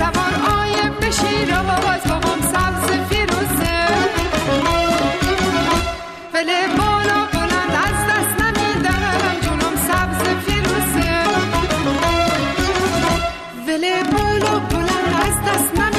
سوار آیه بشیر آواز بابام سبز فیروزه ولی بالا بلند از دست نمیدم جونم سبز فیروزه ولی بالا بلند از دست نمیدم